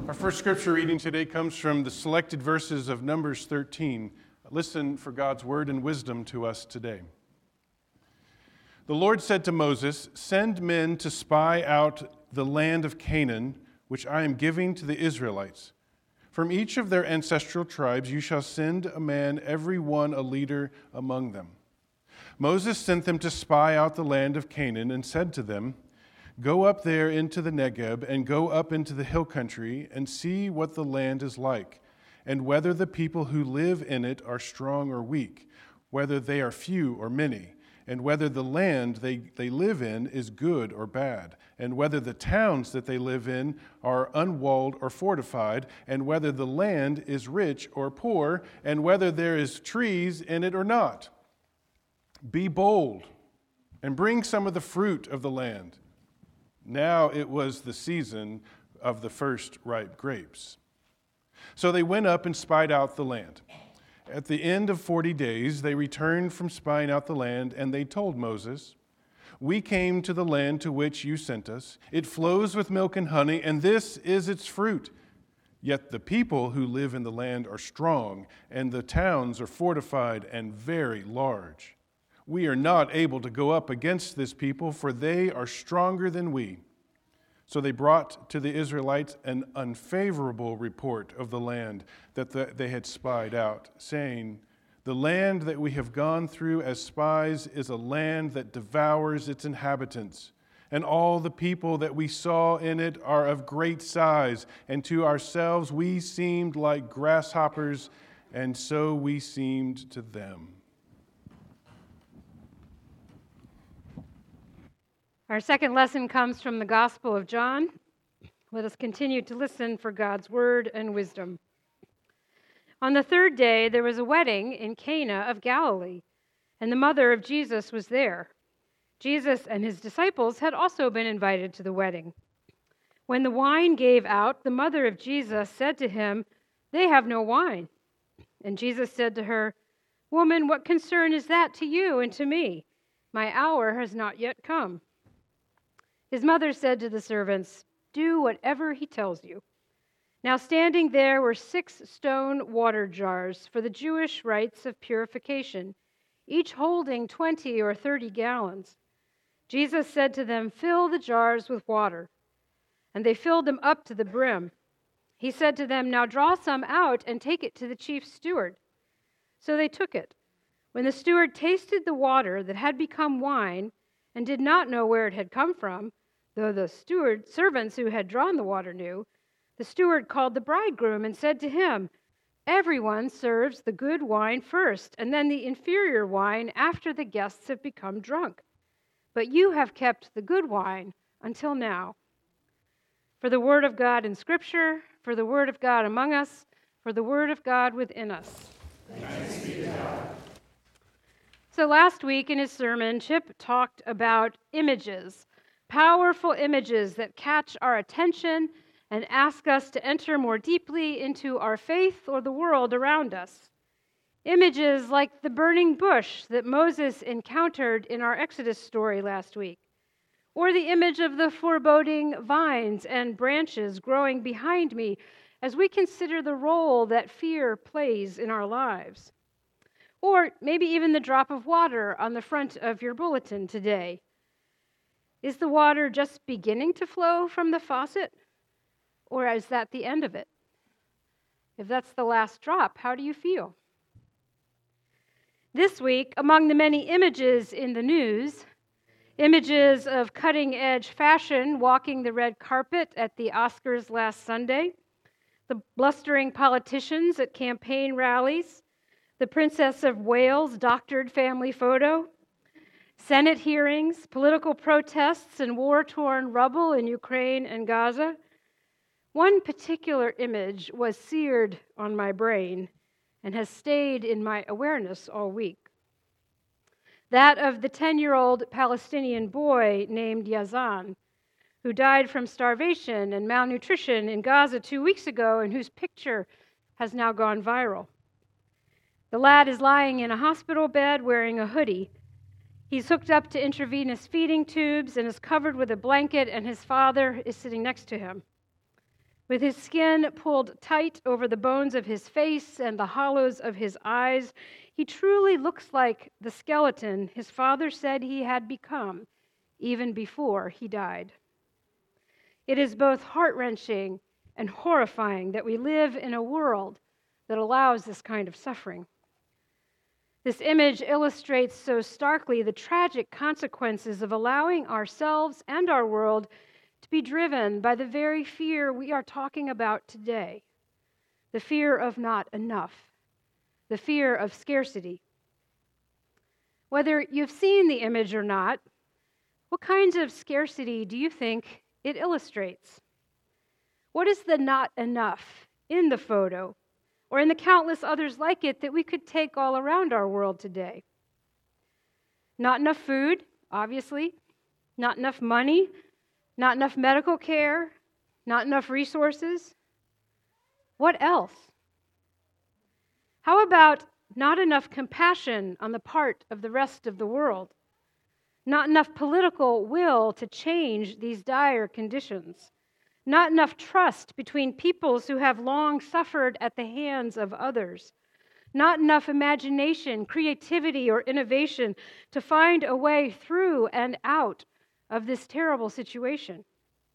Our first scripture reading today comes from the selected verses of Numbers 13. Listen for God's word and wisdom to us today. The Lord said to Moses, "Send men to spy out the land of Canaan, which I am giving to the Israelites. From each of their ancestral tribes you shall send a man, every one a leader among them." Moses sent them to spy out the land of Canaan and said to them, "Go up there into the Negeb and go up into the hill country and see what the land is like, and whether the people who live in it are strong or weak, whether they are few or many, and whether the land they live in is good or bad, and whether the towns that they live in are unwalled or fortified, and whether the land is rich or poor, and whether there is trees in it or not. Be bold and bring some of the fruit of the land." Now it was the season of the first ripe grapes. So they went up and spied out the land. At the end of 40 days, they returned from spying out the land, and they told Moses, "We came to the land to which you sent us. It flows with milk and honey, and this is its fruit. Yet the people who live in the land are strong, and the towns are fortified and very large. We are not able to go up against this people, for they are stronger than we." So they brought to the Israelites an unfavorable report of the land that they had spied out, saying, "The land that we have gone through as spies is a land that devours its inhabitants, and all the people that we saw in it are of great size, and to ourselves we seemed like grasshoppers, and so we seemed to them." Our second lesson comes from the Gospel of John. Let us continue to listen for God's word and wisdom. On the third day, there was a wedding in Cana of Galilee, and the mother of Jesus was there. Jesus and his disciples had also been invited to the wedding. When the wine gave out, the mother of Jesus said to him, "They have no wine." And Jesus said to her, "Woman, what concern is that to you and to me? My hour has not yet come." His mother said to the servants, "Do whatever he tells you." Now standing there were 6 stone water jars for the Jewish rites of purification, each holding 20 or 30 gallons. Jesus said to them, "Fill the jars with water." And they filled them up to the brim. He said to them, "Now draw some out and take it to the chief steward." So they took it. When the steward tasted the water that had become wine and did not know where it had come from, though the servants who had drawn the water knew, the steward called the bridegroom and said to him, "Everyone serves the good wine first, and then the inferior wine after the guests have become drunk. But you have kept the good wine until now." For the word of God in Scripture, for the word of God among us, for the word of God within us. Thanks be to God. So last week in his sermon, Chip talked about images, powerful images that catch our attention and ask us to enter more deeply into our faith or the world around us. Images like the burning bush that Moses encountered in our Exodus story last week, or the image of the foreboding vines and branches growing behind me as we consider the role that fear plays in our lives. Or maybe even the drop of water on the front of your bulletin today. Is the water just beginning to flow from the faucet? Or is that the end of it? If that's the last drop, how do you feel? This week, among the many images in the news, images of cutting-edge fashion walking the red carpet at the Oscars last Sunday, the blustering politicians at campaign rallies, the Princess of Wales doctored family photo, Senate hearings, political protests, and war-torn rubble in Ukraine and Gaza. One particular image was seared on my brain and has stayed in my awareness all week. That of the 10-year-old Palestinian boy named Yazan, who died from starvation and malnutrition in Gaza 2 weeks ago and whose picture has now gone viral. The lad is lying in a hospital bed wearing a hoodie. He's hooked up to intravenous feeding tubes and is covered with a blanket, and his father is sitting next to him. With his skin pulled tight over the bones of his face and the hollows of his eyes, he truly looks like the skeleton his father said he had become even before he died. It is both heart-wrenching and horrifying that we live in a world that allows this kind of suffering. This image illustrates so starkly the tragic consequences of allowing ourselves and our world to be driven by the very fear we are talking about today, the fear of not enough, the fear of scarcity. Whether you've seen the image or not, what kinds of scarcity do you think it illustrates? What is the not enough in the photo or in the countless others like it that we could take all around our world today? Not enough food, obviously. Not enough money. Not enough medical care. Not enough resources. What else? How about not enough compassion on the part of the rest of the world? Not enough political will to change these dire conditions. Not enough trust between peoples who have long suffered at the hands of others. Not enough imagination, creativity, or innovation to find a way through and out of this terrible situation.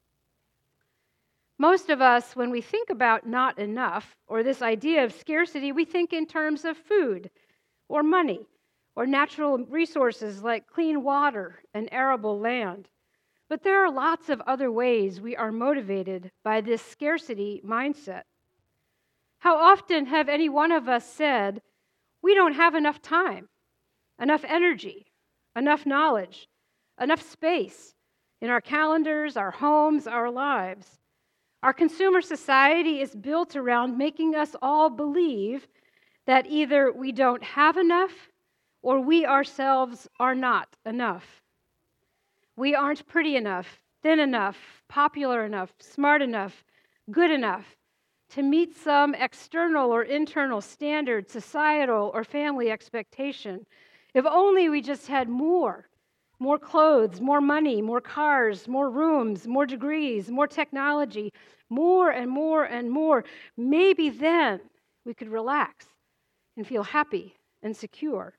Most of us, when we think about not enough, or this idea of scarcity, we think in terms of food, or money, or natural resources like clean water and arable land. But there are lots of other ways we are motivated by this scarcity mindset. How often have any one of us said, we don't have enough time, enough energy, enough knowledge, enough space in our calendars, our homes, our lives? Our consumer society is built around making us all believe that either we don't have enough or we ourselves are not enough. We aren't pretty enough, thin enough, popular enough, smart enough, good enough to meet some external or internal standard, societal or family expectation. If only we just had more clothes, more money, more cars, more rooms, more degrees, more technology, more and more and more, maybe then we could relax and feel happy and secure.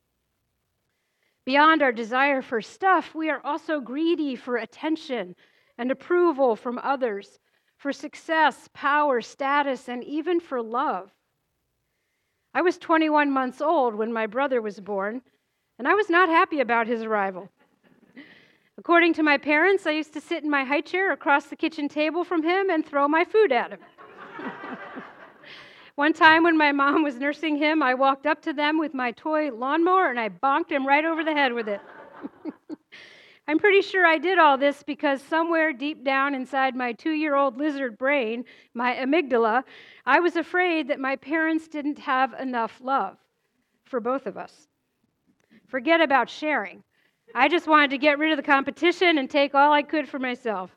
Beyond our desire for stuff, we are also greedy for attention and approval from others, for success, power, status, and even for love. I was 21 months old when my brother was born, and I was not happy about his arrival. According to my parents, I used to sit in my high chair across the kitchen table from him and throw my food at him. One time when my mom was nursing him, I walked up to them with my toy lawnmower and I bonked him right over the head with it. I'm pretty sure I did all this because somewhere deep down inside my 2-year-old lizard brain, my amygdala, I was afraid that my parents didn't have enough love for both of us. Forget about sharing. I just wanted to get rid of the competition and take all I could for myself.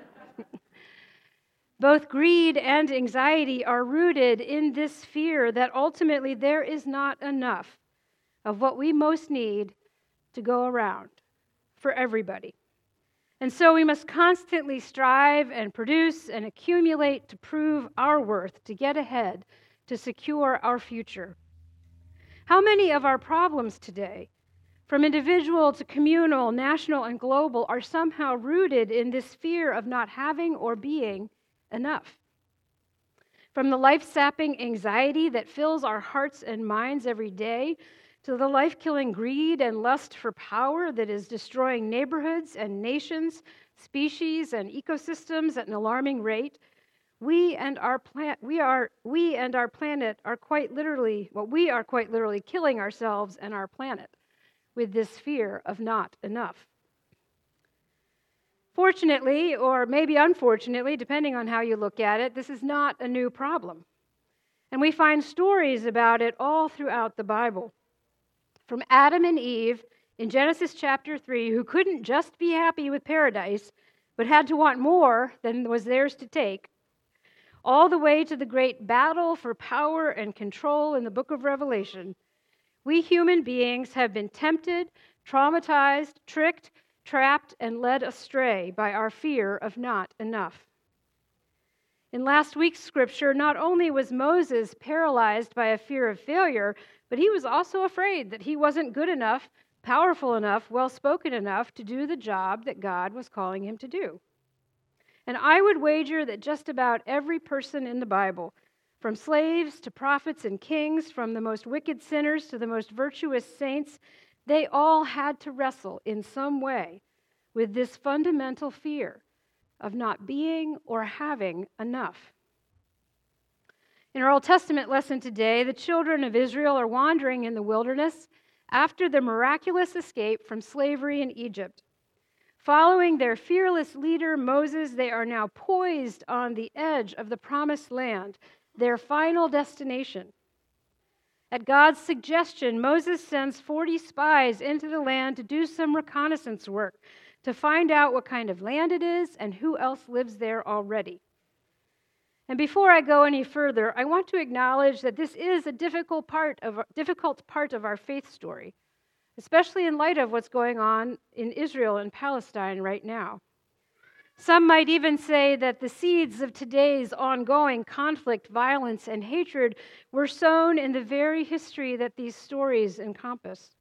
Both greed and anxiety are rooted in this fear that ultimately there is not enough of what we most need to go around for everybody. And so we must constantly strive and produce and accumulate to prove our worth, to get ahead, to secure our future. How many of our problems today, from individual to communal, national, and global, are somehow rooted in this fear of not having or being enough? From the life-sapping anxiety that fills our hearts and minds every day, to the life-killing greed and lust for power that is destroying neighborhoods and nations, species and ecosystems at an alarming rate, we and our planet are quite literally killing ourselves and our planet with this fear of not enough. Fortunately, or maybe unfortunately, depending on how you look at it, this is not a new problem. And we find stories about it all throughout the Bible. From Adam and Eve in Genesis chapter 3, who couldn't just be happy with paradise, but had to want more than was theirs to take, all the way to the great battle for power and control in the book of Revelation, we human beings have been tempted, traumatized, tricked, trapped, and led astray by our fear of not enough. In last week's scripture, not only was Moses paralyzed by a fear of failure, but he was also afraid that he wasn't good enough, powerful enough, well-spoken enough to do the job that God was calling him to do. And I would wager that just about every person in the Bible, from slaves to prophets and kings, from the most wicked sinners to the most virtuous saints, they all had to wrestle in some way with this fundamental fear of not being or having enough. In our Old Testament lesson today, the children of Israel are wandering in the wilderness after the miraculous escape from slavery in Egypt. Following their fearless leader, Moses, they are now poised on the edge of the promised land, their final destination. At God's suggestion, Moses sends 40 spies into the land to do some reconnaissance work, to find out what kind of land it is and who else lives there already. And before I go any further, I want to acknowledge that this is a difficult part of our faith story, especially in light of what's going on in Israel and Palestine right now. Some might even say that the seeds of today's ongoing conflict, violence, and hatred were sown in the very history that these stories encompass.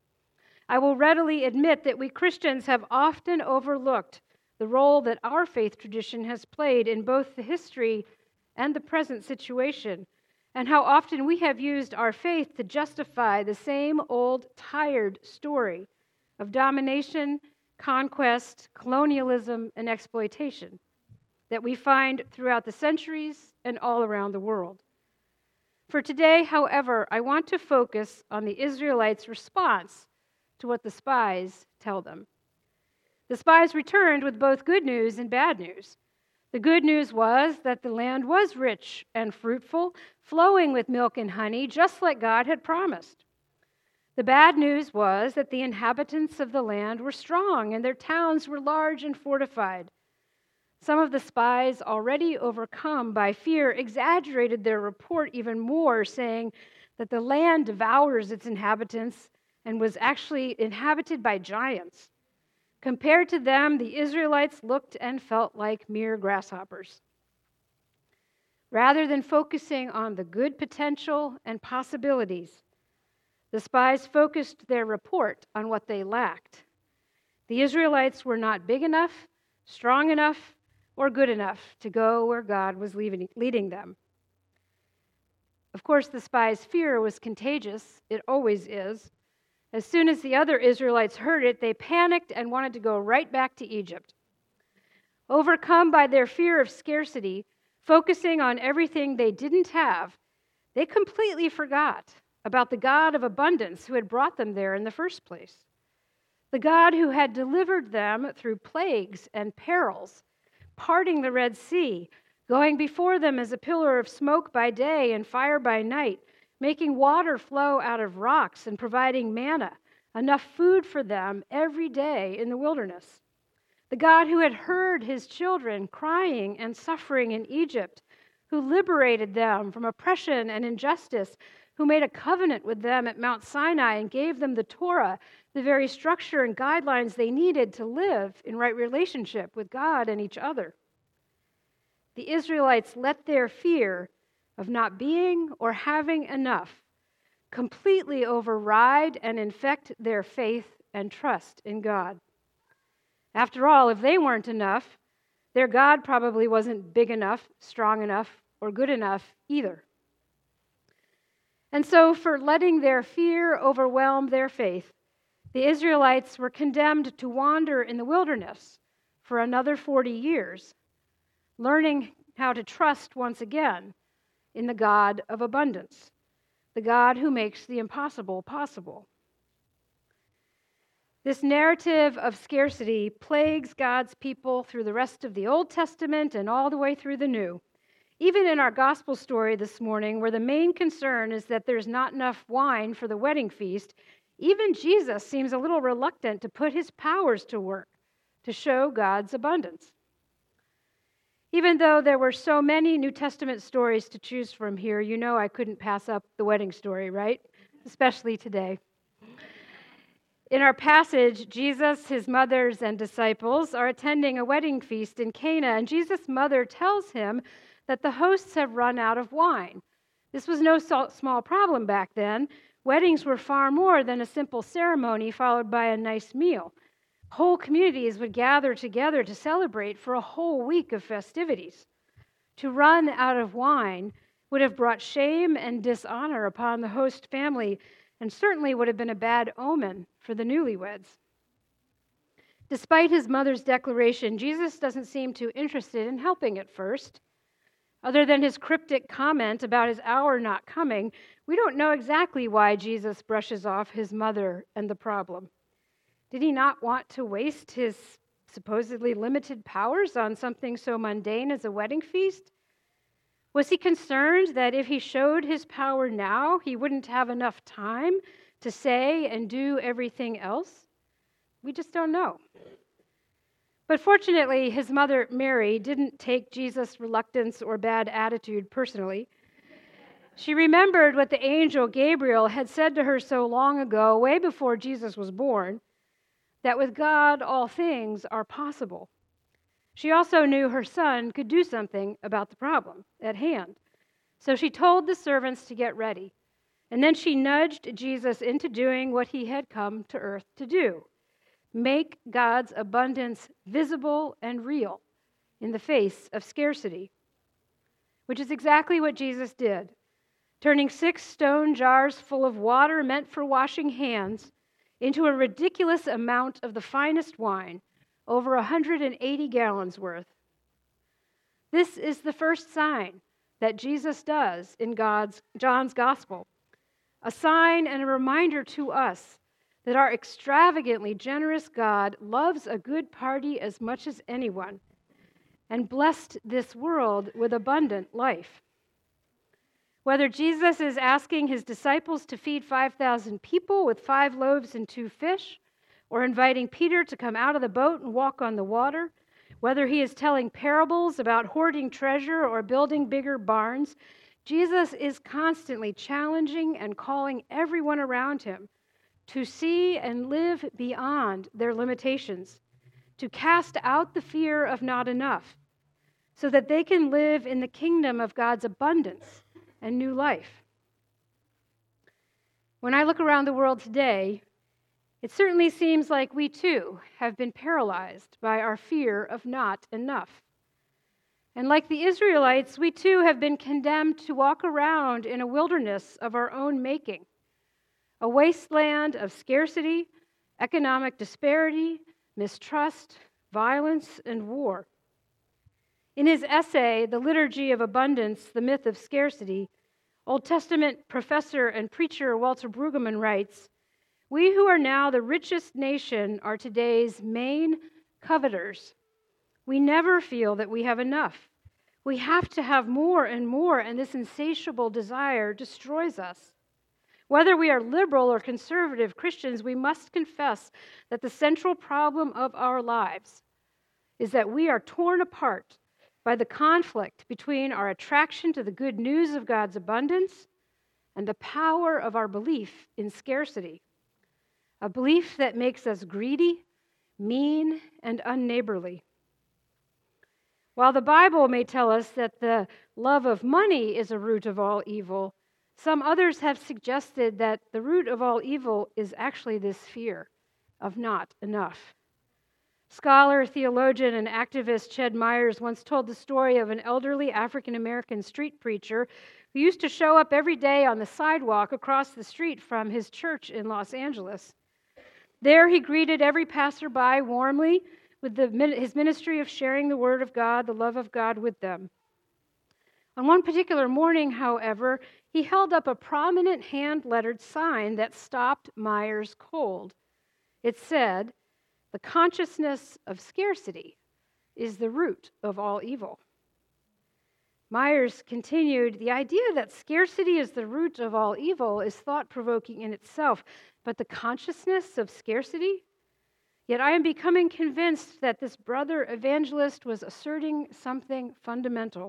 I will readily admit that we Christians have often overlooked the role that our faith tradition has played in both the history and the present situation, and how often we have used our faith to justify the same old, tired story of domination, conquest, colonialism, and exploitation that we find throughout the centuries and all around the world. For today, however, I want to focus on the Israelites' response to what the spies tell them. The spies returned with both good news and bad news. The good news was that the land was rich and fruitful, flowing with milk and honey, just like God had promised. The bad news was that the inhabitants of the land were strong and their towns were large and fortified. Some of the spies, already overcome by fear, exaggerated their report even more, saying that the land devours its inhabitants and was actually inhabited by giants. Compared to them, the Israelites looked and felt like mere grasshoppers. Rather than focusing on the good potential and possibilities, the spies focused their report on what they lacked. The Israelites were not big enough, strong enough, or good enough to go where God was leading them. Of course, the spies' fear was contagious. It always is. As soon as the other Israelites heard it, they panicked and wanted to go right back to Egypt. Overcome by their fear of scarcity, focusing on everything they didn't have, they completely forgot about the God of abundance who had brought them there in the first place. The God who had delivered them through plagues and perils, parting the Red Sea, going before them as a pillar of smoke by day and fire by night, making water flow out of rocks and providing manna, enough food for them every day in the wilderness. The God who had heard his children crying and suffering in Egypt, who liberated them from oppression and injustice, who made a covenant with them at Mount Sinai and gave them the Torah, the very structure and guidelines they needed to live in right relationship with God and each other. The Israelites let their fear of not being or having enough completely override and infect their faith and trust in God. After all, if they weren't enough, their God probably wasn't big enough, strong enough, or good enough either. And so, for letting their fear overwhelm their faith, the Israelites were condemned to wander in the wilderness for another 40 years, learning how to trust once again in the God of abundance, the God who makes the impossible possible. This narrative of scarcity plagues God's people through the rest of the Old Testament and all the way through the New. Even in our gospel story this morning, where the main concern is that there's not enough wine for the wedding feast, even Jesus seems a little reluctant to put his powers to work to show God's abundance. Even though there were so many New Testament stories to choose from here, you know I couldn't pass up the wedding story, right? Especially today. In our passage, Jesus, his mothers, and disciples are attending a wedding feast in Cana, and Jesus' mother tells him that the hosts have run out of wine. This was no small problem back then. Weddings were far more than a simple ceremony followed by a nice meal. Whole communities would gather together to celebrate for a whole week of festivities. To run out of wine would have brought shame and dishonor upon the host family, and certainly would have been a bad omen for the newlyweds. Despite his mother's declaration, Jesus doesn't seem too interested in helping at first. Other than his cryptic comment about his hour not coming, we don't know exactly why Jesus brushes off his mother and the problem. Did he not want to waste his supposedly limited powers on something so mundane as a wedding feast? Was he concerned that if he showed his power now, he wouldn't have enough time to say and do everything else? We just don't know. But fortunately, his mother, Mary, didn't take Jesus' reluctance or bad attitude personally. She remembered what the angel Gabriel had said to her so long ago, way before Jesus was born, that with God all things are possible. She also knew her son could do something about the problem at hand. So she told the servants to get ready, and then she nudged Jesus into doing what he had come to earth to do: make God's abundance visible and real in the face of scarcity, which is exactly what Jesus did, turning 6 stone jars full of water meant for washing hands into a ridiculous amount of the finest wine, over 180 gallons worth. This is the first sign that Jesus does in John's gospel, a sign and a reminder to us that our extravagantly generous God loves a good party as much as anyone and blessed this world with abundant life. Whether Jesus is asking his disciples to feed 5,000 people with 5 loaves and 2 fish, or inviting Peter to come out of the boat and walk on the water, whether he is telling parables about hoarding treasure or building bigger barns, Jesus is constantly challenging and calling everyone around him to see and live beyond their limitations, to cast out the fear of not enough, so that they can live in the kingdom of God's abundance and new life. When I look around the world today, it certainly seems like we too have been paralyzed by our fear of not enough. And like the Israelites, we too have been condemned to walk around in a wilderness of our own making, a wasteland of scarcity, economic disparity, mistrust, violence, and war. In his essay, The Liturgy of Abundance, The Myth of Scarcity, Old Testament professor and preacher Walter Brueggemann writes, "We who are now the richest nation are today's main coveters. We never feel that we have enough. We have to have more and more, and this insatiable desire destroys us. Whether we are liberal or conservative Christians, we must confess that the central problem of our lives is that we are torn apart by the conflict between our attraction to the good news of God's abundance and the power of our belief in scarcity, a belief that makes us greedy, mean, and unneighborly. While the Bible may tell us that the love of money is a root of all evil, some others have suggested that the root of all evil is actually this fear of not enough. Scholar, theologian, and activist Ched Myers once told the story of an elderly African-American street preacher who used to show up every day on the sidewalk across the street from his church in Los Angeles. There he greeted every passerby warmly with his ministry of sharing the word of God, the love of God with them. On one particular morning, however, he held up a prominent hand-lettered sign that stopped Myers cold. It said, "The consciousness of scarcity is the root of all evil." Myers continued, "The idea that scarcity is the root of all evil is thought-provoking in itself, but the consciousness of scarcity? Yet I am becoming convinced that this brother evangelist was asserting something fundamental."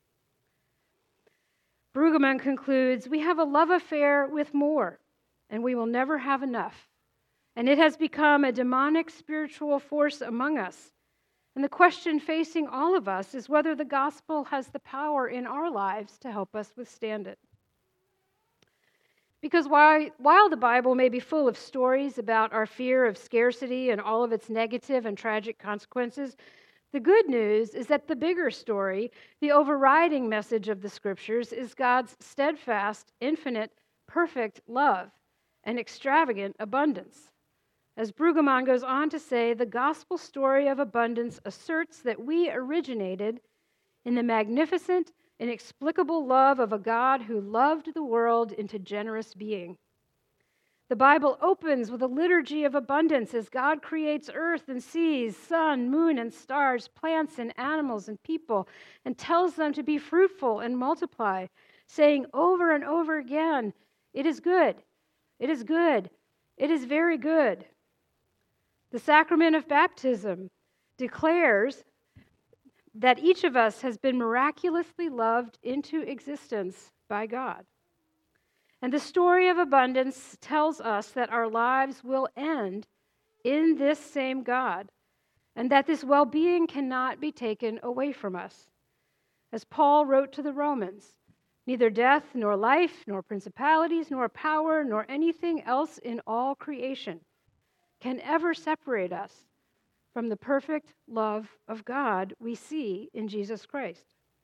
Brueggemann concludes, "We have a love affair with more, and we will never have enough. And it has become a demonic spiritual force among us. And the question facing all of us is whether the gospel has the power in our lives to help us withstand it. Because while the Bible may be full of stories about our fear of scarcity and all of its negative and tragic consequences, the good news is that the bigger story, the overriding message of the Scriptures, is God's steadfast, infinite, perfect love and extravagant abundance. As Brueggemann goes on to say, the gospel story of abundance asserts that we originated in the magnificent, inexplicable love of a God who loved the world into generous being. The Bible opens with a liturgy of abundance as God creates earth and seas, sun, moon, and stars, plants and animals and people, and tells them to be fruitful and multiply, saying over and over again, "It is good, it is good, it is very good." The sacrament of baptism declares that each of us has been miraculously loved into existence by God. And the story of abundance tells us that our lives will end in this same God, and that this well-being cannot be taken away from us. As Paul wrote to the Romans, neither death, nor life, nor principalities, nor power, nor anything else in all creation can ever separate us from the perfect love of God we see in Jesus Christ.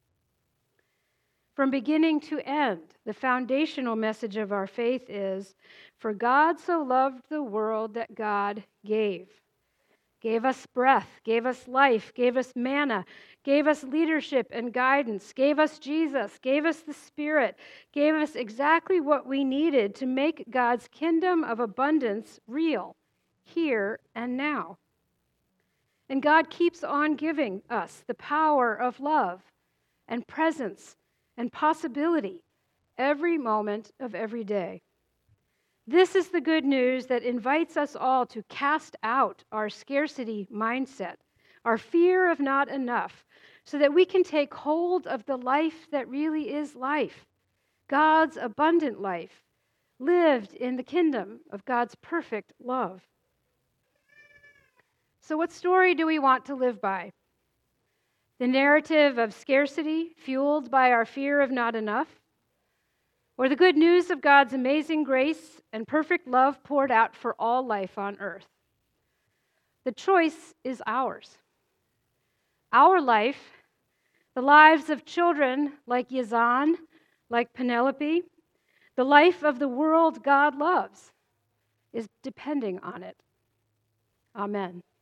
From beginning to end, the foundational message of our faith is, for God so loved the world that God gave us breath, gave us life, gave us manna, gave us leadership and guidance, gave us Jesus, gave us the Spirit, gave us exactly what we needed to make God's kingdom of abundance real, here and now. And God keeps on giving us the power of love and presence and possibility every moment of every day. This is the good news that invites us all to cast out our scarcity mindset, our fear of not enough, so that we can take hold of the life that really is life, God's abundant life, lived in the kingdom of God's perfect love. So what story do we want to live by? The narrative of scarcity fueled by our fear of not enough? Or the good news of God's amazing grace and perfect love poured out for all life on earth? The choice is ours. Our life, the lives of children like Yazan, like Penelope, the life of the world God loves, is depending on it. Amen.